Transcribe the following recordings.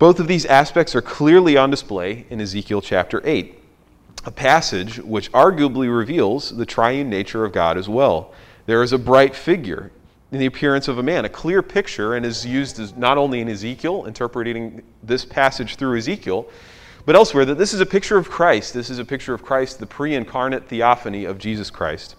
Both of these aspects are clearly on display in Ezekiel chapter 8, a passage which arguably reveals the triune nature of God as well. There is a bright figure in the appearance of a man, a clear picture, and is used as not only in Ezekiel, interpreting this passage through Ezekiel, but elsewhere, that this is a picture of Christ. This is a picture of Christ, the pre-incarnate theophany of Jesus Christ.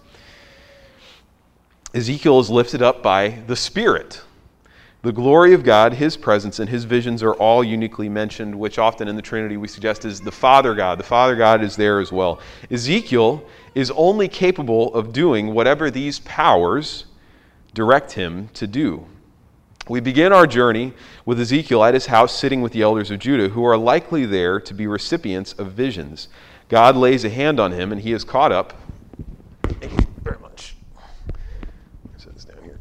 Ezekiel is lifted up by the Spirit. The glory of God, His presence, and His visions are all uniquely mentioned, which often in the Trinity we suggest is the Father God. The Father God is there as well. Ezekiel is only capable of doing whatever these powers direct him to do. We begin our journey with Ezekiel at his house sitting with the elders of Judah, who are likely there to be recipients of visions. God lays a hand on him, and he is caught up. Thank you very much. Set this down here.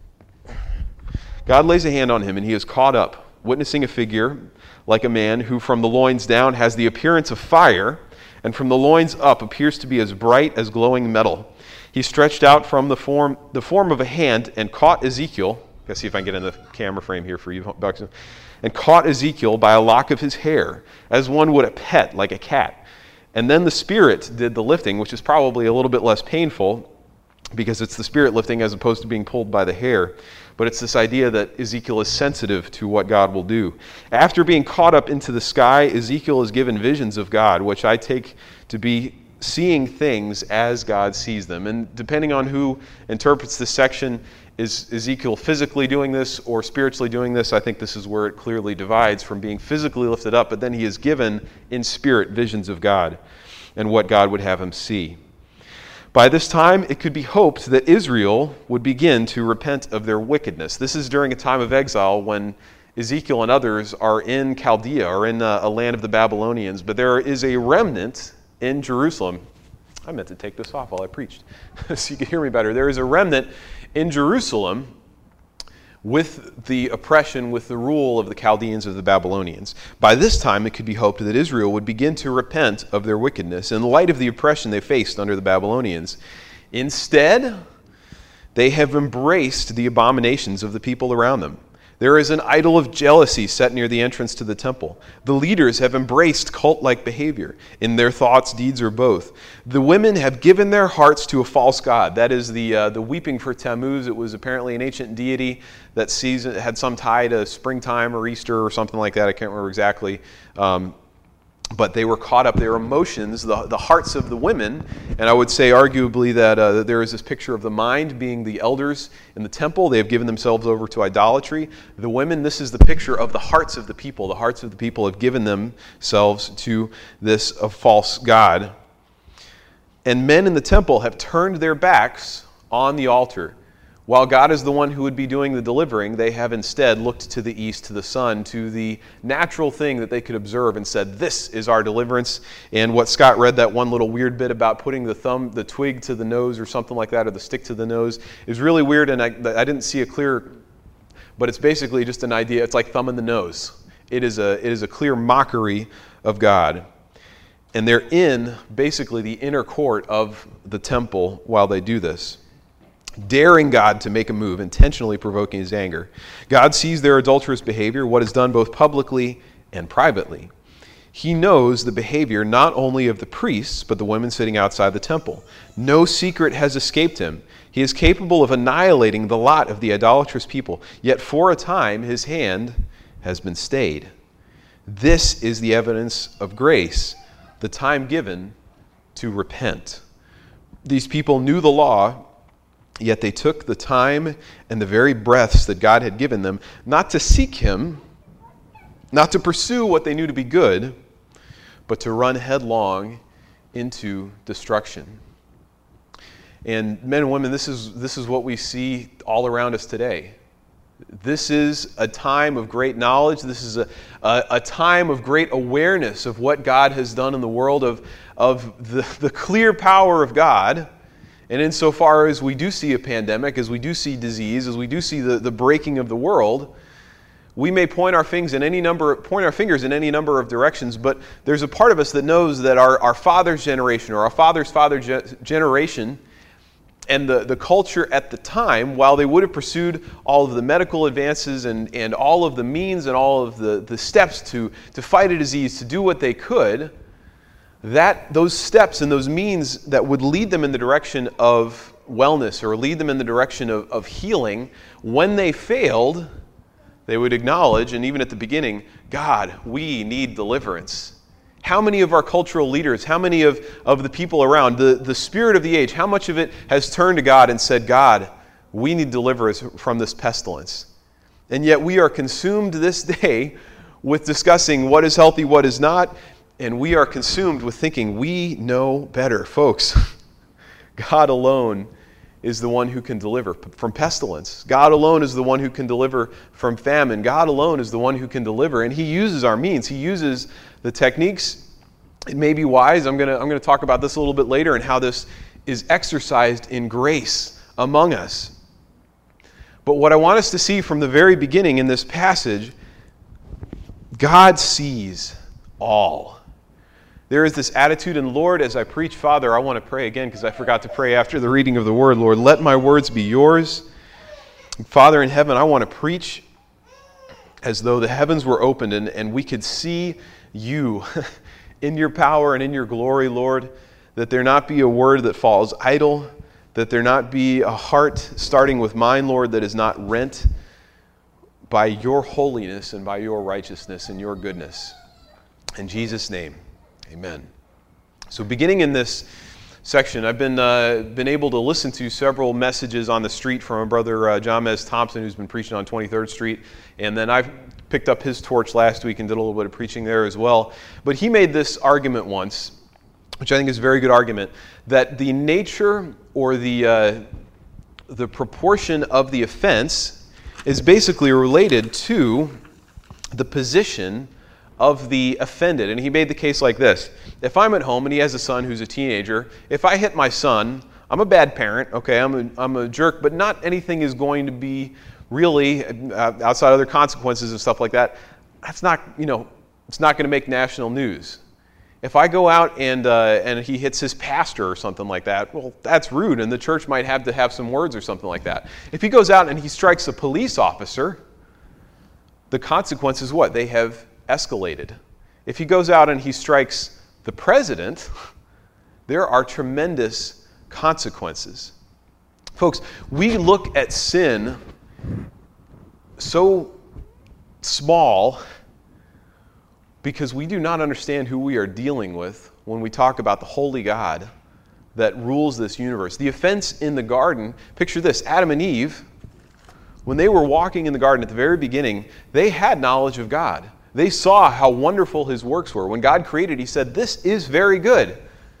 God lays a hand on him, and he is caught up, witnessing a figure like a man who from the loins down has the appearance of fire, and from the loins up appears to be as bright as glowing metal. He stretched out from the form of a hand and caught Ezekiel. Let's see if I can get in the camera frame here for you, Bucks. And caught Ezekiel by a lock of his hair, as one would a pet, like a cat. And then the Spirit did the lifting, which is probably a little bit less painful, because it's the Spirit lifting as opposed to being pulled by the hair. But it's this idea that Ezekiel is sensitive to what God will do. After being caught up into the sky, Ezekiel is given visions of God, which I take to be seeing things as God sees them. And depending on who interprets this section, is Ezekiel physically doing this or spiritually doing this? I think this is where it clearly divides from being physically lifted up, but then he is given in spirit visions of God and what God would have him see. By this time, it could be hoped that Israel would begin to repent of their wickedness. This is during a time of exile when Ezekiel and others are in Chaldea, or in a land of the Babylonians, but there is a remnant in Jerusalem. I meant to take this off while I preached so you could hear me better. There is a remnant in Jerusalem with the oppression, with the rule of the Chaldeans of the Babylonians. By this time, it could be hoped that Israel would begin to repent of their wickedness in light of the oppression they faced under the Babylonians. Instead, they have embraced the abominations of the people around them. There is an idol of jealousy set near the entrance to the temple. The leaders have embraced cult-like behavior in their thoughts, deeds, or both. The women have given their hearts to a false god. That is the weeping for Tammuz. It was apparently an ancient deity that had some tie to springtime or Easter or something like that. I can't remember exactly. But they were caught up, their emotions, the hearts of the women, and I would say arguably that there is this picture of the mind being the elders in the temple. They have given themselves over to idolatry. The women, this is the picture of the hearts of the people. The hearts of the people have given themselves to this false god. And men in the temple have turned their backs on the altar. While God is the one who would be doing the delivering, they have instead looked to the east, to the sun, to the natural thing that they could observe and said, this is our deliverance. And what Scott read, that one little weird bit about putting the twig to the nose or something like that, or the stick to the nose, is really weird, and I didn't see a clear, but it's basically just an idea. It's like thumb in the nose. It is a clear mockery of God. And they're in basically the inner court of the temple while they do this, daring God to make a move, intentionally provoking his anger. God sees their adulterous behavior, what is done both publicly and privately. He knows the behavior not only of the priests, but the women sitting outside the temple. No secret has escaped him. He is capable of annihilating the lot of the idolatrous people, yet for a time his hand has been stayed. This is the evidence of grace, the time given to repent. These people knew the law, yet they took the time and the very breaths that God had given them not to seek him, not to pursue what they knew to be good, but to run headlong into destruction. And men and women, this is what we see all around us today. This is a time of great knowledge. This is a time of great awareness of what God has done in the world, of the clear power of God. And insofar as we do see a pandemic, as we do see disease, as we do see the breaking of the world, we may point our fingers in any number of directions, but there's a part of us that knows that our father's generation or our father's father's generation And the culture at the time, while they would have pursued all of the medical advances and all of the means and all of the steps to fight a disease, to do what they could, those steps and those means that would lead them in the direction of wellness or lead them in the direction of healing, when they failed, they would acknowledge, and even at the beginning, God, we need deliverance. How many of our cultural leaders, how many of the people around, the spirit of the age, how much of it has turned to God and said, God, we need deliverance from this pestilence? And yet we are consumed this day with discussing what is healthy, what is not, and we are consumed with thinking we know better. Folks, God alone is the one who can deliver from pestilence. God alone is the one who can deliver from famine. God alone is the one who can deliver, and He uses our means. He uses the techniques. It may be wise. I'm going to talk about this a little bit later and how this is exercised in grace among us. But what I want us to see from the very beginning in this passage, God sees all. There is this attitude, and Lord, as I preach, Father, I want to pray again because I forgot to pray after the reading of the Word. Lord, let my words be yours. Father in heaven, I want to preach as though the heavens were opened and we could see you in your power and in your glory, Lord, that there not be a word that falls idle, that there not be a heart starting with mine, Lord, that is not rent by your holiness and by your righteousness and your goodness. In Jesus' name. Amen. So beginning in this section, I've been able to listen to several messages on the street from our brother John Mez Thompson, who's been preaching on 23rd Street, and then I've picked up his torch last week and did a little bit of preaching there as well. But he made this argument once, which I think is a very good argument, that the nature or the proportion of the offense is basically related to the position of the offended. And he made the case like this. If I'm at home and he has a son who's a teenager, if I hit my son, I'm a bad parent, okay, I'm a jerk, but not anything is going to be really, outside other consequences and stuff like that, that's not, it's not going to make national news. If I go out and he hits his pastor or something like that, well, that's rude, and the church might have to have some words or something like that. If he goes out and he strikes a police officer, the consequence is what? They have escalated. If he goes out and he strikes the president, there are tremendous consequences. Folks, we look at sin so small because we do not understand who we are dealing with when we talk about the holy God that rules this universe. The offense in the garden, picture this, Adam and Eve, when they were walking in the garden at the very beginning, they had knowledge of God. They saw how wonderful His works were. When God created, He said, "This is very good.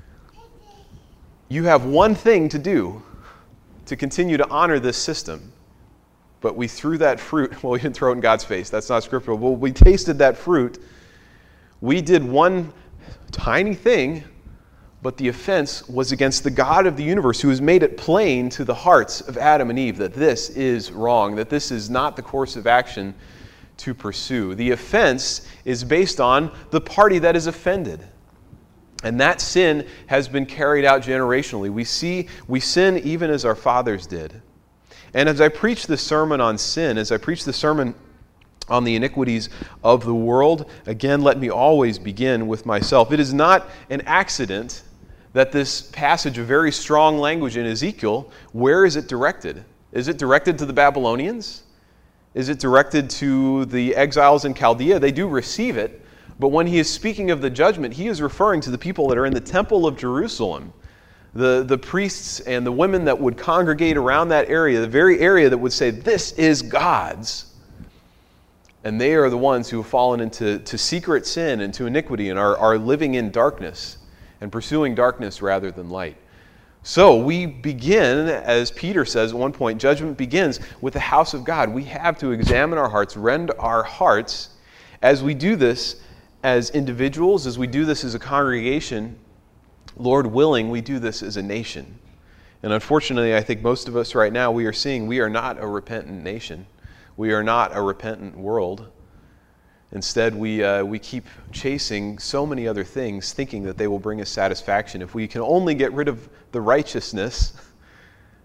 You have one thing to do to continue to honor this system." But we threw that fruit. Well, we didn't throw it in God's face. That's not scriptural. But we tasted that fruit. We did one tiny thing, but the offense was against the God of the universe, who has made it plain to the hearts of Adam and Eve that this is wrong, that this is not the course of action to pursue. The offense is based on the party that is offended. And that sin has been carried out generationally. We sin even as our fathers did. And as I preach this sermon on sin, as I preach the sermon on the iniquities of the world, again, let me always begin with myself. It is not an accident that this passage of very strong language in Ezekiel, where is it directed? Is it directed to the Babylonians? Is it directed to the exiles in Chaldea? They do receive it, but when he is speaking of the judgment, he is referring to the people that are in the temple of Jerusalem, the priests and the women that would congregate around that area, the very area that would say, "This is God's." And they are the ones who have fallen into secret sin and to iniquity and are living in darkness and pursuing darkness rather than light. So we begin, as Peter says at one point, judgment begins with the house of God. We have to examine our hearts, rend our hearts. As we do this as individuals, as we do this as a congregation, Lord willing, we do this as a nation. And unfortunately, I think most of us right now, we are seeing we are not a repentant nation. We are not a repentant world. Instead, we keep chasing so many other things, thinking that they will bring us satisfaction. If we can only get rid of the righteousness,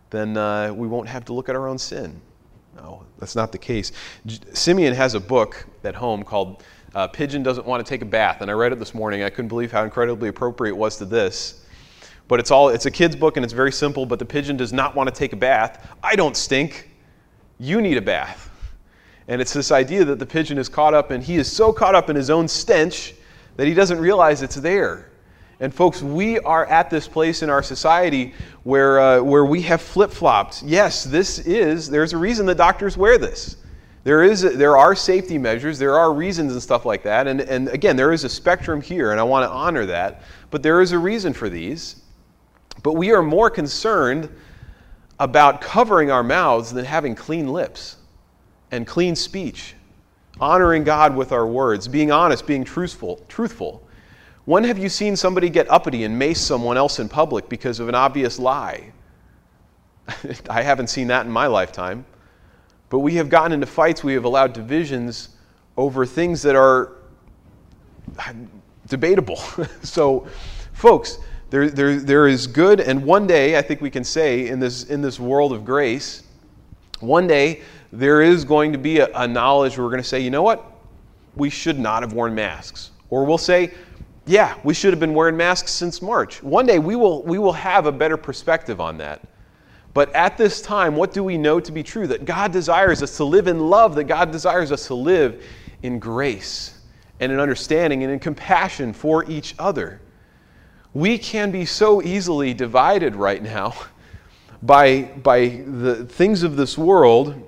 then we won't have to look at our own sin. No, that's not the case. Simeon has a book at home called Pigeon Doesn't Want to Take a Bath, and I read it this morning. I couldn't believe how incredibly appropriate it was to this. But it's a kid's book, and it's very simple, but the pigeon does not want to take a bath. I don't stink. You need a bath. And it's this idea that the pigeon is caught up, and he is so caught up in his own stench that he doesn't realize it's there. And folks, we are at this place in our society where we have flip-flopped. Yes, there's a reason that doctors wear this. There are safety measures, there are reasons and stuff like that. And again, there is a spectrum here, and I want to honor that. But there is a reason for these. But we are more concerned about covering our mouths than having clean lips and clean speech, honoring God with our words, being honest, being truthful. When have you seen somebody get uppity and mace someone else in public because of an obvious lie? I haven't seen that in my lifetime. But we have gotten into fights, we have allowed divisions over things that are debatable. So, folks, there is good, and one day, I think we can say, in this world of grace, one day there is going to be a knowledge where we're going to say, you know what? We should not have worn masks. Or we'll say, yeah, we should have been wearing masks since March. One day we will have a better perspective on that. But at this time, what do we know to be true? That God desires us to live in love, that God desires us to live in grace and in understanding and in compassion for each other. We can be so easily divided right now by the things of this world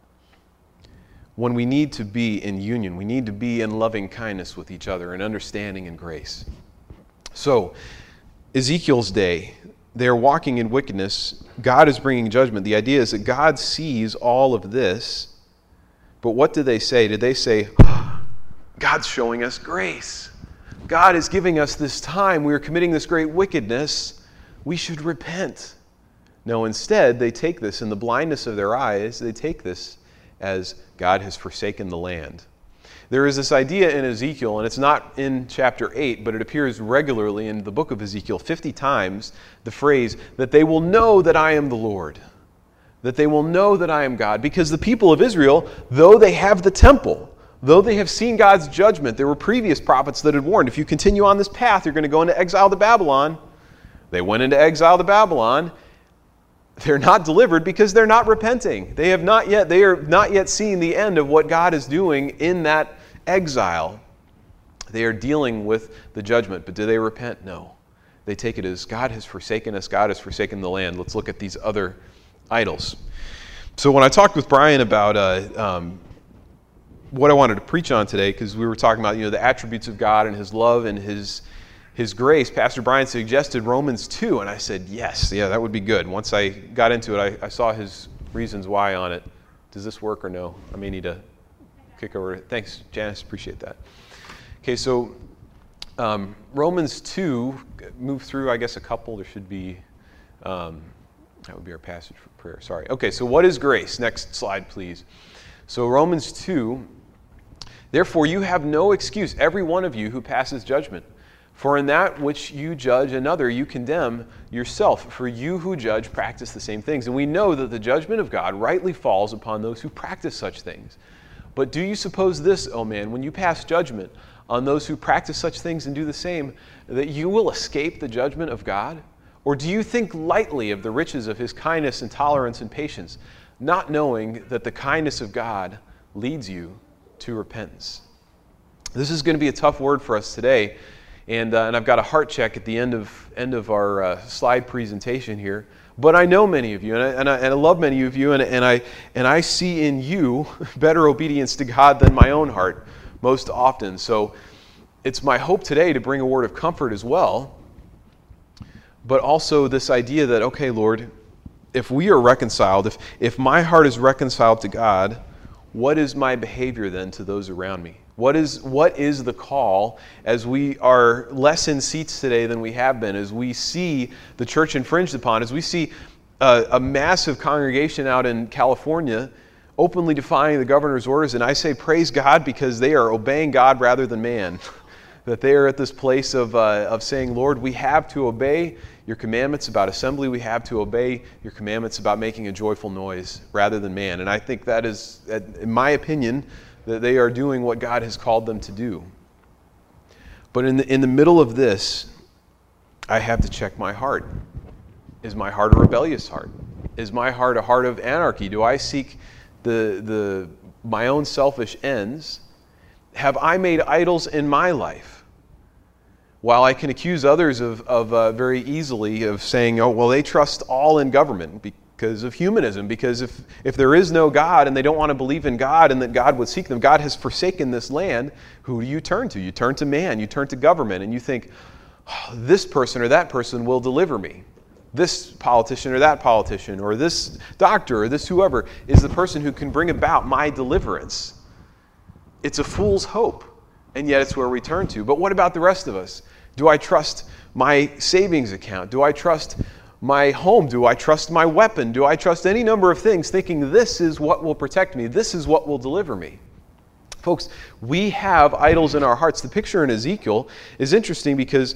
when we need to be in union. We need to be in loving kindness with each other and understanding and grace. So, Ezekiel's day, they're walking in wickedness. God is bringing judgment. The idea is that God sees all of this. But what did they say? Did they say, oh, God's showing us grace. God is giving us this time. We are committing this great wickedness. We should repent. No, instead, they take this in the blindness of their eyes. They take this as God has forsaken the land. There is this idea in Ezekiel, and it's not in chapter 8, but it appears regularly in the book of Ezekiel 50 times, the phrase that they will know that I am the Lord, that they will know that I am God. Because the people of Israel, though they have the temple, though they have seen God's judgment, there were previous prophets that had warned, if you continue on this path, you're going to go into exile to Babylon. They went into exile to Babylon. They're not delivered because they're not repenting. They are not yet seeing the end of what God is doing in that exile. They are dealing with the judgment, but do they repent? No. They take it as God has forsaken us, God has forsaken the land. Let's look at these other idols. So when I talked with Brian about what I wanted to preach on today, because we were talking about the attributes of God and His love and His grace, Pastor Brian suggested Romans 2, and I said, yes, that would be good. Once I got into it, I saw his reasons why on it. Does this work or no? I may need to kick over. Thanks, Janice, appreciate that. Okay, so Romans 2, move through, I guess, a couple. There should be, that would be our passage for prayer. Sorry. Okay, so what is grace? Next slide, please. So Romans 2, therefore you have no excuse, every one of you who passes judgment. For in that which you judge another, you condemn yourself. For you who judge practice the same things. And we know that the judgment of God rightly falls upon those who practice such things. But do you suppose this, O man, when you pass judgment on those who practice such things and do the same, that you will escape the judgment of God? Or do you think lightly of the riches of His kindness and tolerance and patience, not knowing that the kindness of God leads you to repentance? This is going to be a tough word for us today. And I've got a heart check at the end of our slide presentation here. But I know many of you, and I love many of you, and I see in you better obedience to God than my own heart most often. So it's my hope today to bring a word of comfort as well, but also this idea that, okay, Lord, if we are reconciled, if my heart is reconciled to God, what is my behavior then to those around me? What is the call as we are less in seats today than we have been, as we see the church infringed upon, as we see a massive congregation out in California openly defying the governor's orders? And I say praise God, because they are obeying God rather than man. That they are at this place of saying, Lord, we have to obey your commandments about assembly we have to obey, your commandments about making a joyful noise rather than man. And I think that is, in my opinion, that they are doing what God has called them to do. But in the middle of this, I have to check my heart. Is my heart a rebellious heart? Is my heart a heart of anarchy? Do I seek my own selfish ends? Have I made idols in my life? While I can accuse others of very easily of saying, oh, well, they trust all in government because of humanism, because if there is no God and they don't want to believe in God and that God would seek them, God has forsaken this land, who do you turn to? You turn to man, you turn to government, and you think, oh, this person or that person will deliver me. This politician or that politician or this doctor or this whoever is the person who can bring about my deliverance. It's a fool's hope, and yet it's where we turn to. But what about the rest of us? Do I trust my savings account? Do I trust my home? Do I trust my weapon? Do I trust any number of things thinking this is what will protect me? This is what will deliver me? Folks, we have idols in our hearts. The picture in Ezekiel is interesting because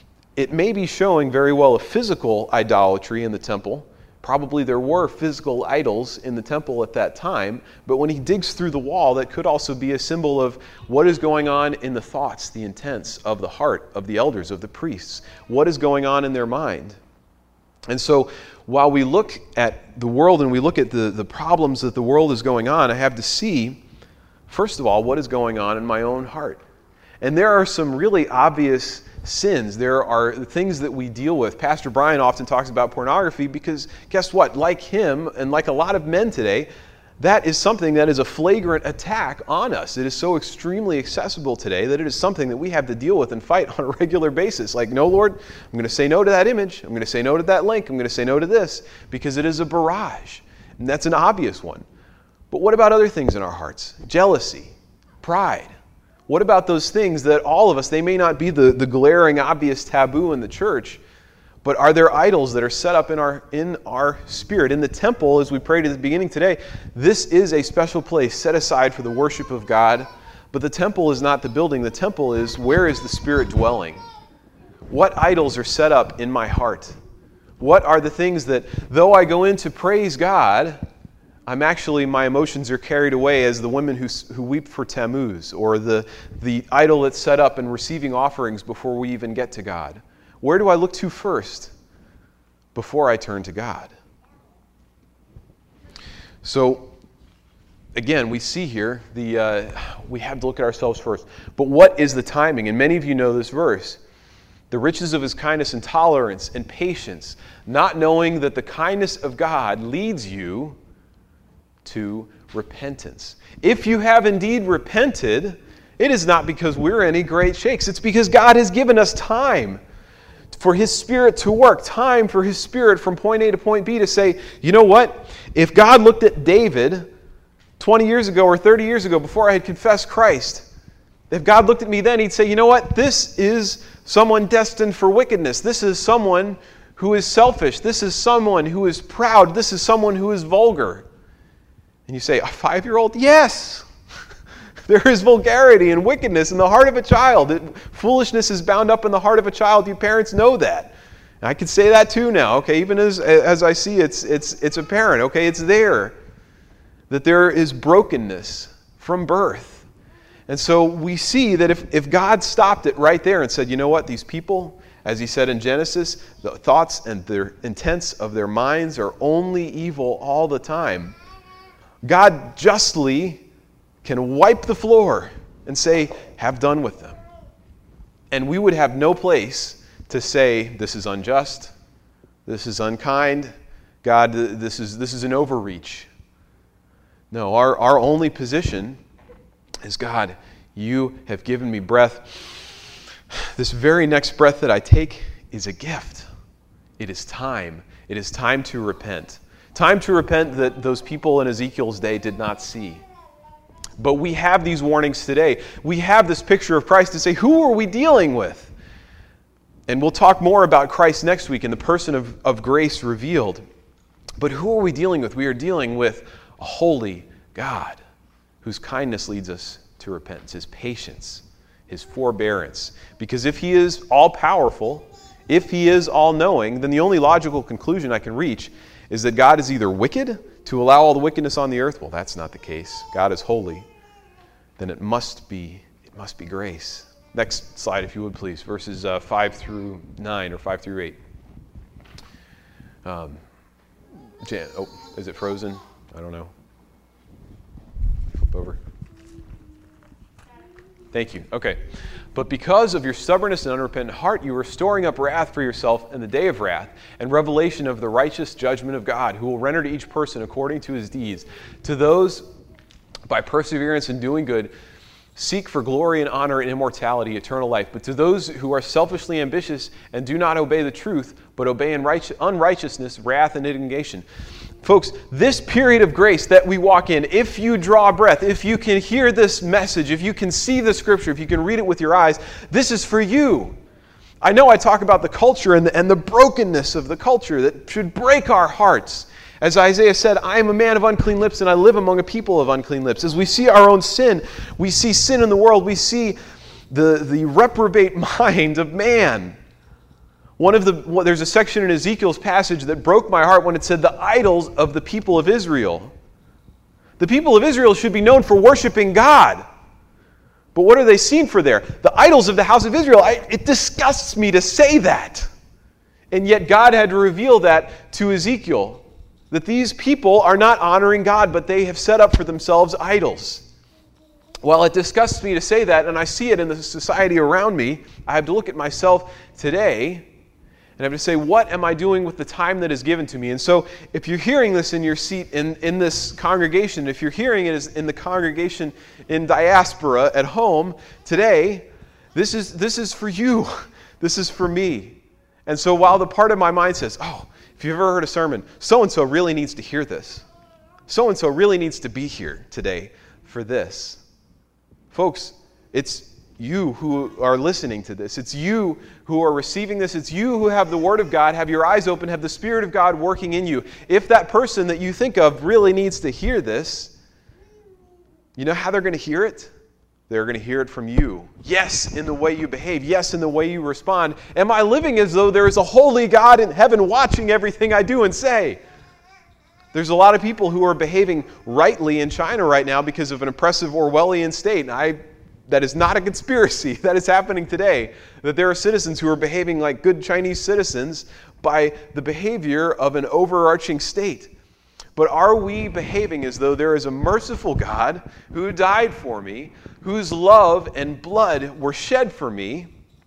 it may be showing very well a physical idolatry in the temple. Probably there were physical idols in the temple at that time, but when he digs through the wall, that could also be a symbol of what is going on in the thoughts, the intents of the heart of the elders, of the priests. What is going on in their mind? And so while we look at the world and we look at the problems that the world is going on, I have to see, first of all, what is going on in my own heart. And there are some really obvious sins. There are things that we deal with. Pastor Brian often talks about pornography because guess what? Like him and like a lot of men today, that is something that is a flagrant attack on us. It is so extremely accessible today that it is something that we have to deal with and fight on a regular basis. Like, no, Lord, I'm going to say no to that image. I'm going to say no to that link. I'm going to say no to this because it is a barrage. And that's an obvious one. But what about other things in our hearts? Jealousy, pride. What about those things that all of us, they may not be the glaring, obvious taboo in the church, but are there idols that are set up in our spirit? In the temple, as we prayed at the beginning today, this is a special place set aside for the worship of God, but the temple is not the building. The temple is, where is the Spirit dwelling? What idols are set up in my heart? What are the things that, though I go in to praise God, my emotions are carried away as the women who weep for Tammuz, or the idol that's set up and receiving offerings before we even get to God. Where do I look to first before I turn to God? So, again, we see here, we have to look at ourselves first. But what is the timing? And many of you know this verse. The riches of his kindness and tolerance and patience, not knowing that the kindness of God leads you to repentance. If you have indeed repented, it is not because we're any great shakes. It's because God has given us time for His Spirit to work, time for His Spirit from point A to point B to say, you know what? If God looked at David 20 years ago or 30 years ago before I had confessed Christ, if God looked at me then, He'd say, you know what? This is someone destined for wickedness. This is someone who is selfish. This is someone who is proud. This is someone who is vulgar. And you say, a 5-year-old? Yes! There is vulgarity and wickedness in the heart of a child. Foolishness is bound up in the heart of a child. You parents know that. And I can say that too now, okay? Even as I see it's apparent, okay? It's there. That there is brokenness from birth. And so we see that if God stopped it right there and said, you know what, these people, as He said in Genesis, the thoughts and their intents of their minds are only evil all the time. God justly can wipe the floor and say, have done with them. And we would have no place to say, this is unjust, this is unkind, God, this is an overreach. No, our only position is, God, you have given me breath. This very next breath that I take is a gift. It is time. It is time to repent. Time to repent that those people in Ezekiel's day did not see. But we have these warnings today. We have this picture of Christ to say, who are we dealing with? And we'll talk more about Christ next week in the person of grace revealed. But who are we dealing with? We are dealing with a holy God whose kindness leads us to repentance, His patience, His forbearance. Because if He is all-powerful, if he is all-knowing, then the only logical conclusion I can reach is that God is either wicked to allow all the wickedness on the earth. Well, that's not the case. God is holy. Then it must be grace. Next slide, if you would, please. Verses 5 through 9 or 5 through 8. Is it frozen? I don't know. Flip over. Thank you. Okay. But because of your stubbornness and unrepentant heart, you are storing up wrath for yourself in the day of wrath and revelation of the righteous judgment of God, who will render to each person according to his deeds. To those, by perseverance in doing good, seek for glory and honor and immortality, eternal life. But to those who are selfishly ambitious and do not obey the truth, but obey unrighteousness, wrath, and indignation. Folks, this period of grace that we walk in, if you draw breath, if you can hear this message, if you can see the Scripture, if you can read it with your eyes, this is for you. I know I talk about the culture and the brokenness of the culture that should break our hearts. As Isaiah said, I am a man of unclean lips and I live among a people of unclean lips. As we see our own sin, we see sin in the world, we see the reprobate mind of man. There's a section in Ezekiel's passage that broke my heart when it said the idols of the people of Israel. The people of Israel should be known for worshiping God. But what are they seen for there? The idols of the house of Israel. It disgusts me to say that. And yet God had to reveal that to Ezekiel. That these people are not honoring God, but they have set up for themselves idols. While it disgusts me to say that, and I see it in the society around me, I have to look at myself today and I have to say, what am I doing with the time that is given to me? And so if you're hearing this in your seat in this congregation, if you're hearing it in the congregation in diaspora at home today, this is for you. This is for me. And so while the part of my mind says, oh, if you've ever heard a sermon, so-and-so really needs to hear this. So-and-so really needs to be here today for this. Folks, it's you who are listening to this. It's you who are receiving this. It's you who have the Word of God, have your eyes open, have the Spirit of God working in you. If that person that you think of really needs to hear this, you know how they're going to hear it? They're going to hear it from you. Yes, in the way you behave. Yes, in the way you respond. Am I living as though there is a holy God in heaven watching everything I do and say? There's a lot of people who are behaving rightly in China right now because of an oppressive Orwellian state. And that is not a conspiracy. That is happening today. That there are citizens who are behaving like good Chinese citizens by the behavior of an overarching state. But are we behaving as though there is a merciful God who died for me, whose love and blood were shed for me,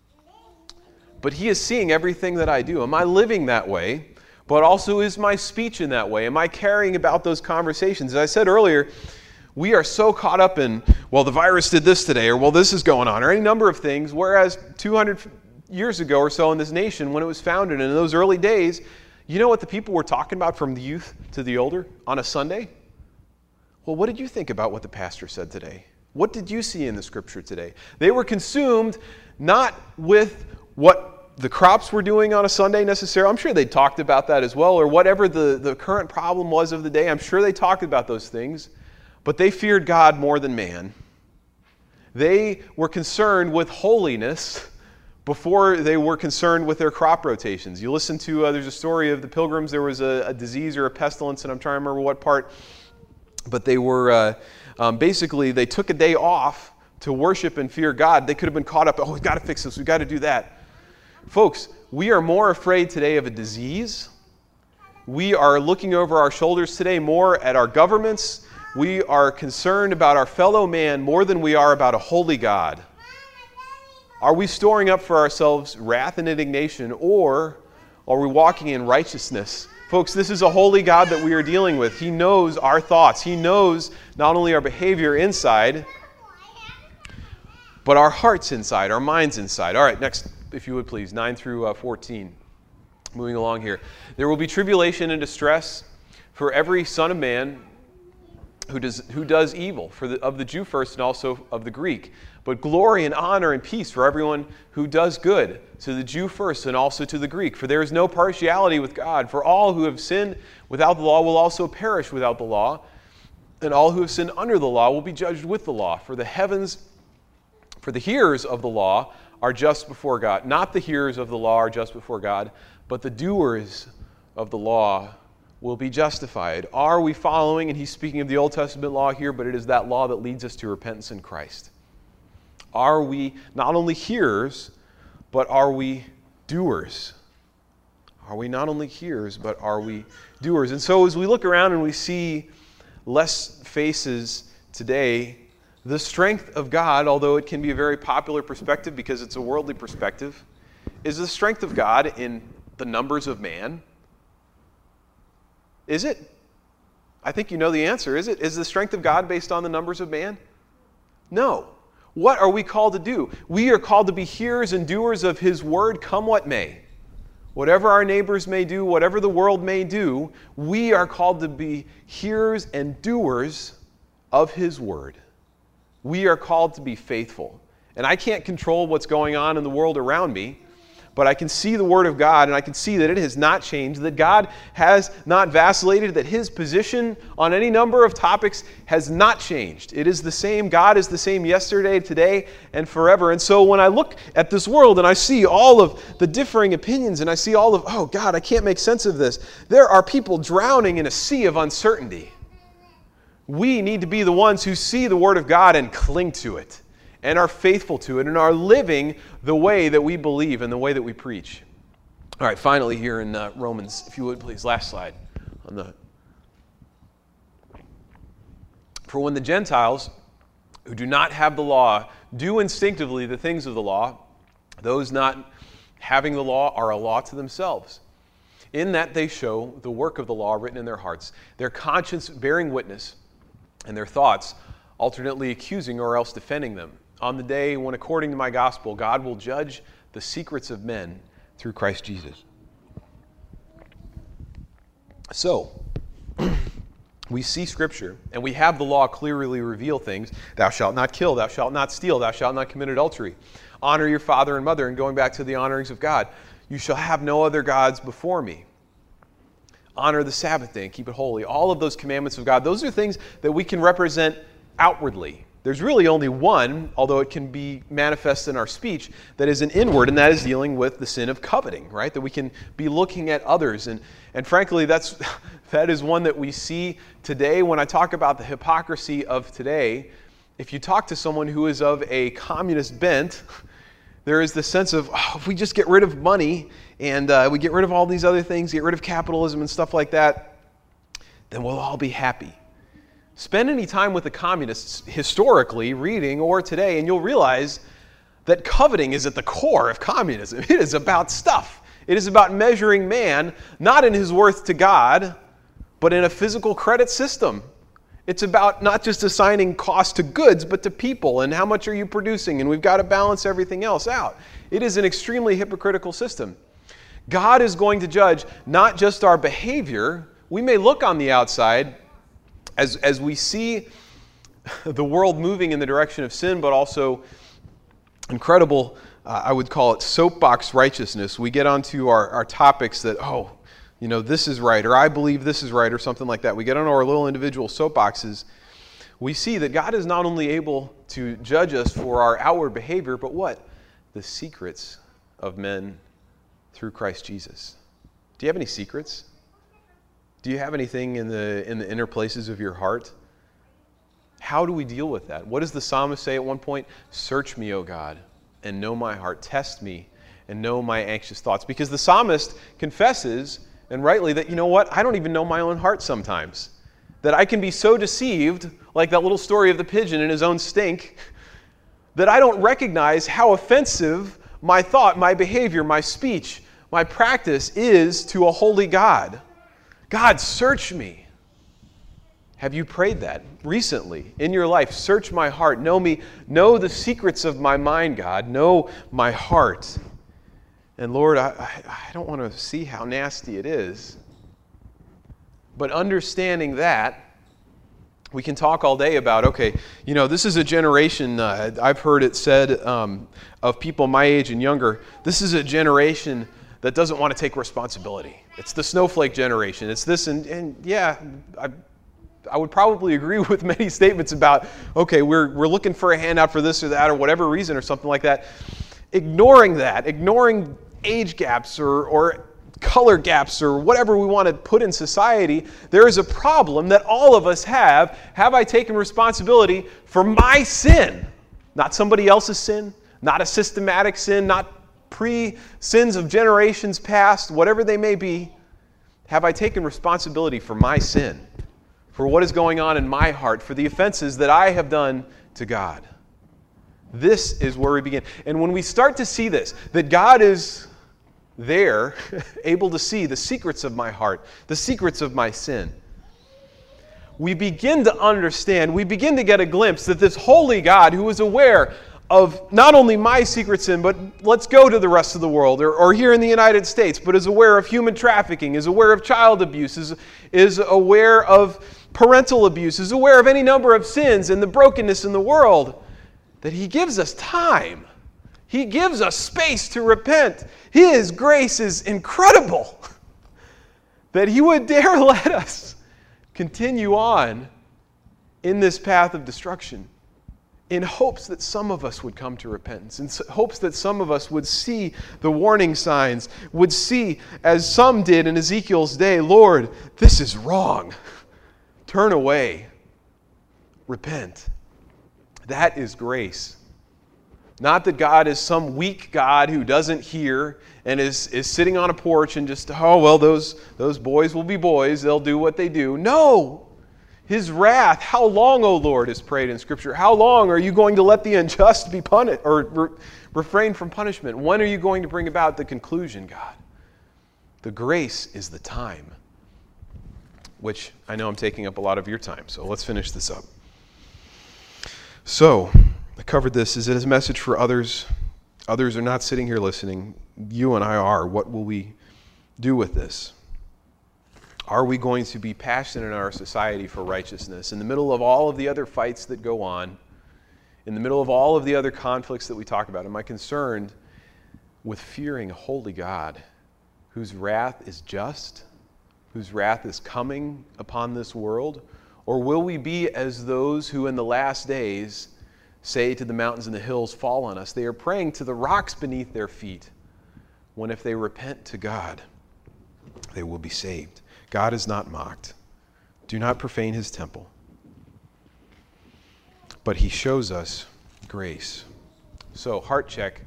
but He is seeing everything that I do? Am I living that way? But also, is my speech in that way? Am I caring about those conversations? As I said earlier, we are so caught up in, well, the virus did this today, or well, this is going on, or any number of things, whereas 200 years ago or so in this nation, when it was founded, and in those early days, you know what the people were talking about from the youth to the older on a Sunday? Well, what did you think about what the pastor said today? What did you see in the Scripture today? They were consumed not with what the crops were doing on a Sunday necessarily. I'm sure they talked about that as well, or whatever the current problem was of the day. I'm sure they talked about those things. But they feared God more than man. They were concerned with holiness before they were concerned with their crop rotations. You listen to, there's a story of the Pilgrims. There was a disease or a pestilence, and I'm trying to remember what part. But they were, basically, they took a day off to worship and fear God. They could have been caught up, oh, we've got to fix this, we've got to do that. Folks, we are more afraid today of a disease. We are looking over our shoulders today more at our governments. We are concerned about our fellow man more than we are about a holy God. Are we storing up for ourselves wrath and indignation, or are we walking in righteousness? Folks, this is a holy God that we are dealing with. He knows our thoughts. He knows not only our behavior inside, but our hearts inside, our minds inside. All right, next, if you would please, 9 through 14. Moving along here. There will be tribulation and distress for every son of man who does evil, of the Jew first and also of the Greek. But glory and honor and peace for everyone who does good, to the Jew first and also to the Greek. For there is no partiality with God. For all who have sinned without the law will also perish without the law, and all who have sinned under the law will be judged with the law. For For the hearers of the law are just before God. Not the hearers of the law are just before God, but the doers of the law will be justified. Are we following? And he's speaking of the Old Testament law here, but it is that law that leads us to repentance in Christ. Are we not only hearers, but are we doers? Are we not only hearers, but are we doers? And so as we look around and we see less faces today, the strength of God, although it can be a very popular perspective because it's a worldly perspective, is the strength of God in the numbers of man? Is it? I think you know the answer. Is it? Is the strength of God based on the numbers of man? No. What are we called to do? We are called to be hearers and doers of His word, come what may. Whatever our neighbors may do, whatever the world may do, we are called to be hearers and doers of His word. We are called to be faithful. And I can't control what's going on in the world around me, but I can see the Word of God, and I can see that it has not changed, that God has not vacillated, that His position on any number of topics has not changed. It is the same. God is the same yesterday, today, and forever. And so when I look at this world and I see all of the differing opinions, and I see all of, oh God, I can't make sense of this. There are people drowning in a sea of uncertainty. We need to be the ones who see the Word of God and cling to it, and are faithful to it, and are living the way that we believe and the way that we preach. All right, finally here in Romans, if you would please, last slide. For when the Gentiles, who do not have the law, do instinctively the things of the law, those not having the law are a law to themselves, in that they show the work of the law written in their hearts, their conscience bearing witness, and their thoughts alternately accusing or else defending them, on the day when, according to my gospel, God will judge the secrets of men through Christ Jesus. So, we see Scripture, and we have the law clearly reveal things. Thou shalt not kill, thou shalt not steal, thou shalt not commit adultery. Honor your father and mother, and going back to the honorings of God. You shall have no other gods before me. Honor the Sabbath day and keep it holy. All of those commandments of God, those are things that we can represent outwardly. There's really only one, although it can be manifest in our speech, that is an inward, and that is dealing with the sin of coveting, right? That we can be looking at others. And frankly, that is one that we see today. When I talk about the hypocrisy of today, if you talk to someone who is of a communist bent, there is this sense of, oh, if we just get rid of money and we get rid of all these other things, get rid of capitalism and stuff like that, then we'll all be happy. Spend any time with the communists historically, reading, or today, and you'll realize that coveting is at the core of communism. It is about stuff. It is about measuring man, not in his worth to God, but in a physical credit system. It's about not just assigning cost to goods, but to people, and how much are you producing, and we've got to balance everything else out. It is an extremely hypocritical system. God is going to judge not just our behavior. We may look on the outside as we see the world moving in the direction of sin, but also incredible, I would call it soapbox righteousness. We get onto our topics that, oh, you know, this is right, or I believe this is right, or something like that. We get on our little individual soapboxes. We see that God is not only able to judge us for our outward behavior, but what? The secrets of men through Christ Jesus. Do you have any secrets? Do you have anything in the inner places of your heart? How do we deal with that? What does the psalmist say at one point? Search me, O God, and know my heart. Test me and know my anxious thoughts. Because the psalmist confesses, and rightly, that, you know what? I don't even know my own heart sometimes. That I can be so deceived, like that little story of the pigeon in his own stink, that I don't recognize how offensive my thought, my behavior, my speech, my practice is to a holy God. God, search me. Have you prayed that recently in your life? Search my heart. Know me. Know the secrets of my mind, God. Know my heart. And Lord, I don't want to see how nasty it is. But understanding that, we can talk all day about, okay, you know, this is a generation, I've heard it said of people my age and younger, this is a generation that doesn't want to take responsibility. It's the snowflake generation. It's this, and yeah, I would probably agree with many statements about, okay, we're looking for a handout for this or that or whatever reason or something like that. Ignoring age gaps or color gaps or whatever we want to put in society, there is a problem that all of us have. Have I taken responsibility for my sin? Not somebody else's sin, not a systematic sin, not pre-sins of generations past, whatever they may be. Have I taken responsibility for my sin, for what is going on in my heart, for the offenses that I have done to God? This is where we begin. And when we start to see this, that God is there, able to see the secrets of my heart, the secrets of my sin, we begin to understand, we begin to get a glimpse that this holy God who is aware of not only my secret sin, but let's go to the rest of the world, or here in the United States, but is aware of human trafficking, is aware of child abuse, is aware of parental abuse, is aware of any number of sins and the brokenness in the world, that He gives us time. He gives us space to repent. His grace is incredible. That He would dare let us continue on in this path of destruction in hopes that some of us would come to repentance, in hopes that some of us would see the warning signs, would see, as some did in Ezekiel's day, Lord, this is wrong. Turn away. Repent. That is grace. Not that God is some weak God who doesn't hear and is sitting on a porch and just, oh, well, those boys will be boys. They'll do what they do. No. His wrath, how long, O Lord, is prayed in Scripture. How long are you going to let the unjust be punished or refrain from punishment? When are you going to bring about the conclusion, God? The grace is the time, which I know I'm taking up a lot of your time, so let's finish this up. So, I covered this. Is it a message for others? Others are not sitting here listening. You and I are. What will we do with this? Are we going to be passionate in our society for righteousness in the middle of all of the other fights that go on, in the middle of all of the other conflicts that we talk about? Am I concerned with fearing a holy God whose wrath is just, whose wrath is coming upon this world? Or will we be as those who in the last days say to the mountains and the hills, fall on us? They are praying to the rocks beneath their feet, when if they repent to God, they will be saved. God is not mocked. Do not profane His temple. But He shows us grace. So, heart check.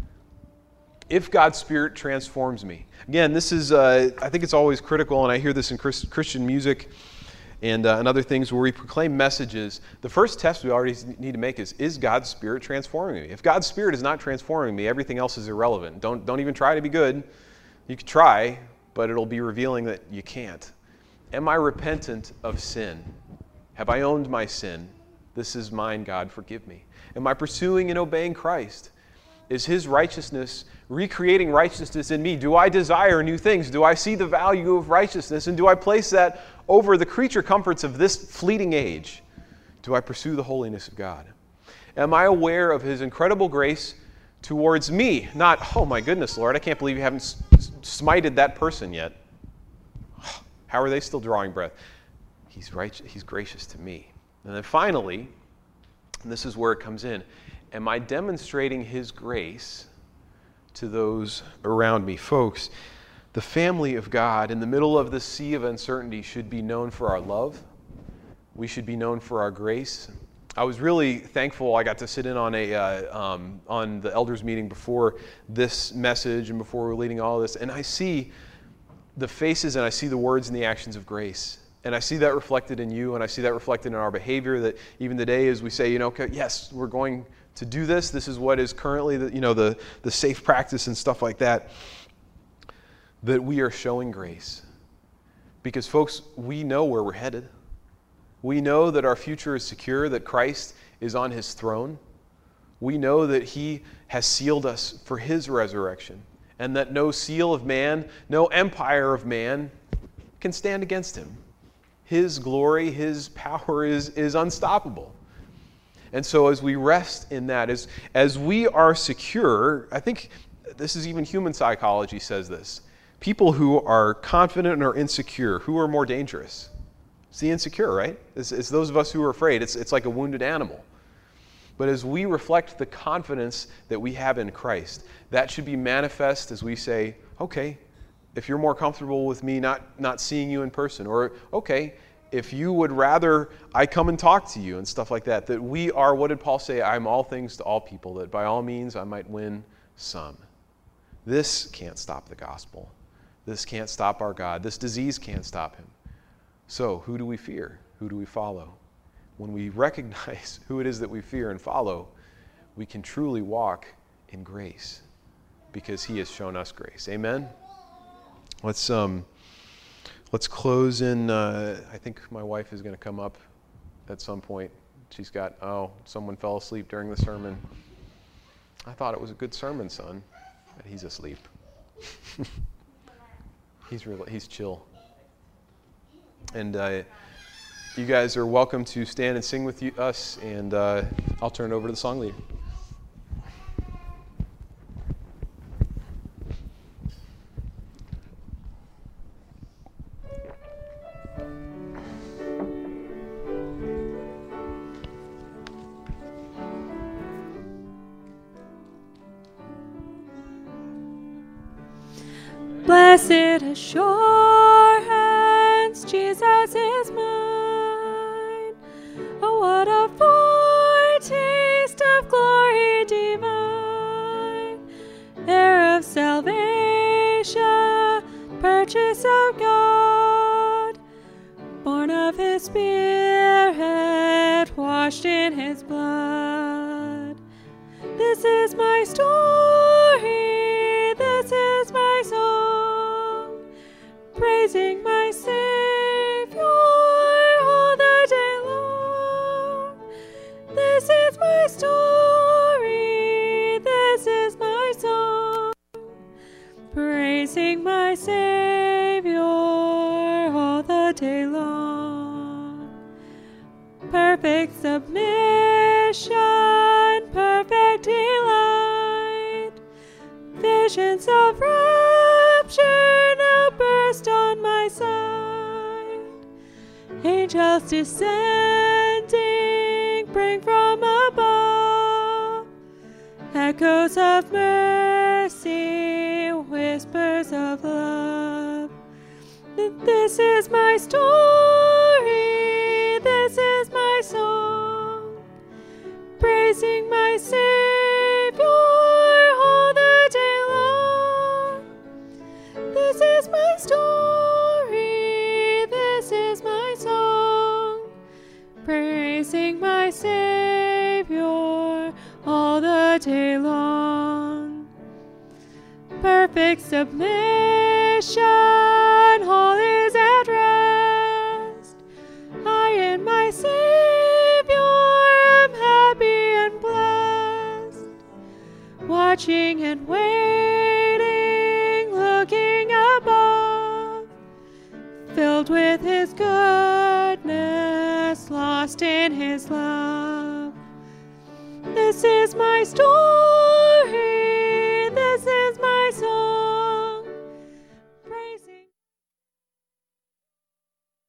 If God's Spirit transforms me. Again, this is, I think it's always critical, and I hear this in Christian music and other things where we proclaim messages. The first test we already need to make is God's Spirit transforming me? If God's Spirit is not transforming me, everything else is irrelevant. Don't even try to be good. You can try, but it'll be revealing that you can't. Am I repentant of sin? Have I owned my sin? This is mine, God, forgive me. Am I pursuing and obeying Christ? Is His righteousness recreating righteousness in me? Do I desire new things? Do I see the value of righteousness? And do I place that over the creature comforts of this fleeting age? Do I pursue the holiness of God? Am I aware of His incredible grace towards me? Not, oh my goodness, Lord, I can't believe you haven't smited that person yet. How are they still drawing breath? He's righteous, He's gracious to me. And then finally, and this is where it comes in, am I demonstrating His grace to those around me? Folks, the family of God in the middle of the sea of uncertainty should be known for our love. We should be known for our grace. I was really thankful I got to sit in on on the elders meeting before this message and before we're leading all of this, and I see the faces and I see the words and the actions of grace. And I see that reflected in you, and I see that reflected in our behavior, that even today as we say, yes, we're going to do this. This is what is currently the safe practice and stuff like that, that we are showing grace. Because folks, we know where we're headed. We know that our future is secure, that Christ is on His throne. We know that He has sealed us for His resurrection, and that no seal of man, no empire of man can stand against Him. His glory, His power is unstoppable. And so as we rest in that, as we are secure, I think this is even human psychology says this. People who are confident and are insecure, who are more dangerous? It's the insecure, right? It's those of us who are afraid. It's like a wounded animal. But as we reflect the confidence that we have in Christ, that should be manifest as we say, okay, if you're more comfortable with me not seeing you in person, or okay, if you would rather I come and talk to you and stuff like that, that we are, what did Paul say? I'm all things to all people, that by all means I might win some. This can't stop the gospel. This can't stop our God. This disease can't stop him. So who do we fear? Who do we follow? When we recognize who it is that we fear and follow, we can truly walk in grace because he has shown us grace. Amen? Let's close in, I think my wife is going to come up at some point. She's got, someone fell asleep during the sermon. I thought it was a good sermon, son. But he's asleep. He's chill. And you guys are welcome to stand and sing with us, and I'll turn it over to the song leader. Blessed assurance, Jesus is mine. Oh, what a foretaste of glory divine, heir of salvation, purchase of God, born of his Spirit, washed in his blood. This is my story, this is my song, praising my Savior all the day long. This is my story, this is my song, praising my Savior all the day long. Perfect submission, perfect delight, visions of rapture now burst on my sight. Angels descending bring from above echoes of mercy, whispers of love. This is my story, this is my song, praising my Savior all the day long. This is my story, this is my song, praising my Savior all the day long. Perfect submission, all is at rest. I and my Savior am happy and blessed, watching and waiting, looking above, filled with his goodness, lost in his love. This is my story.